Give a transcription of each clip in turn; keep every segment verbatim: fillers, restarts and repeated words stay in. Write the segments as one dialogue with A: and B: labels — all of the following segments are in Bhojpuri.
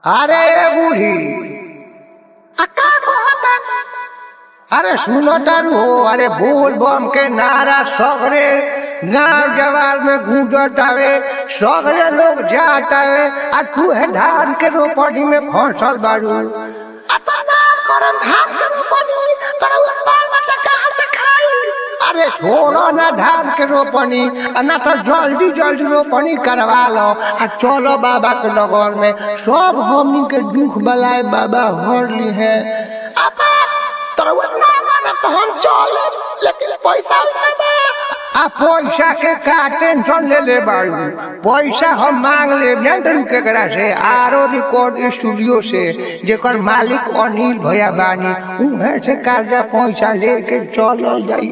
A: अरे बूढ़ी
B: अक्का कहता
A: अरे सुनो तारू हो। अरे बोल बम के नारा सगरे गांव जवार में गूंजत आवे, सगरे लोग जात आवे, आ तू है धान के रोपनी में फंसल बारू।
B: अपना करम धान के रोपनी तोरा बाल बच्चा कहां से खाई।
A: अरे छोड़ो ना धान के रोपनी, ना तो जल्दी जल्दी रोपनी करवा लो आ चलो बाबा के नगर में। सब हमनी के दुख बलाए बाबा हर ली है।
B: अपा तोरा ना माने तो हम चल, लेकिन पैसा वैसा बा।
A: आ पैसा के का टेंशन ले ले बाड़ू, पैसा हम मांग ले केकरा से, आरो रिकॉर्ड स्टूडियो से, जेकर मालिक अनिल भैया बानी, उहे से कर्जा पैसा लेके चलो जाई।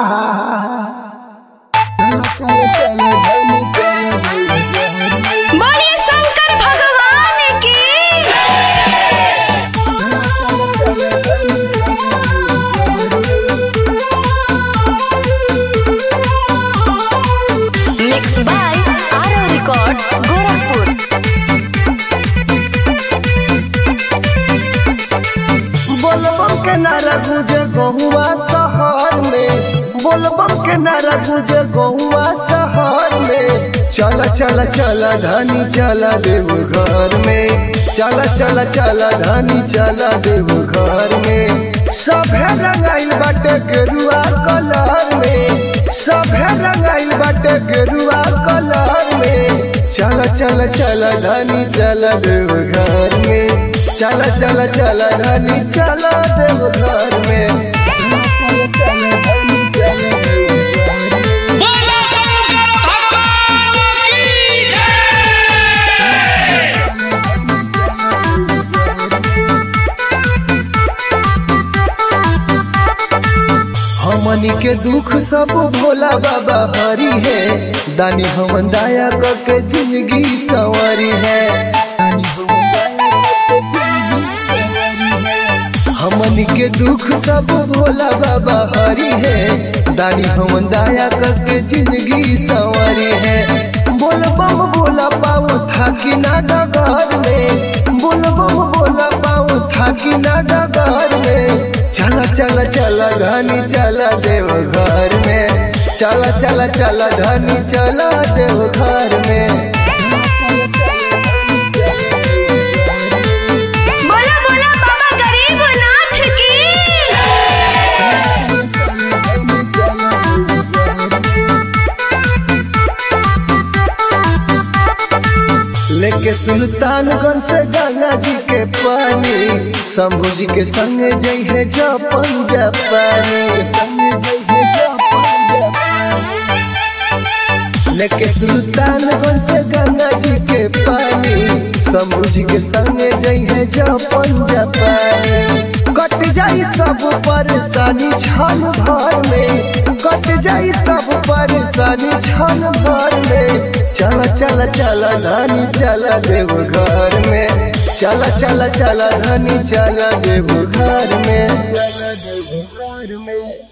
C: बोलिए शंकर भगवान की। Mix by Aaro records Gorakhpur.
A: बोलबम के नारा गुजे गहुआ शहर में, बोलबम के नारा गुजे गहुआ शहर में। चल चल चल धनी चल देव घर में, चल चल चल धनी चल देव घर में। सभे रंगाइल बाटे गेरुआ कलर में, सभे रंगाइल बाटे गेरुआ कलर में। चल चल चल धनी चल देव घर में, चल चल चल धनी चल देव घर में। चल चल धनी चल देव घर में।
D: बोलो शंकर भगवान की
A: हमनी के दुख सब भोला बाबा हरी है, दानी हमन दया करके जिंदगी संवरी है। दानी हमन दया करके जिंदगी संवरी है। हमनी के दुख सब भोला बाबा हरी है, दानी हमन दया करके जिंदगी संवरी है। बोल बम बोला पाओ थाकी ना डगर में, बोल बम बोला पाओ थाकी ना डगर में। चला चला चला धनी चला देव घर में, चला चला चला धनी चला देव घर में।
C: बोला बोला बाबा गरीबनाथ की।
A: लेके सुल्तानगंज से गंगा जी के पानी, शंभू जी के संगे जई है जपन जापानी, संगे जई है जपन जापानी। लेके सुल्तानगंज से गंगा जी के पानी, शंभू जी के संगे जई है जपन जापानी। कट जाई सब परेशानी क्षण भर में, कट जाई सब परेशानी क्षण भर में। चला चला चला धनी चला देव घर में, चला चला चला धनी चला देव घर में, चला देव घर में।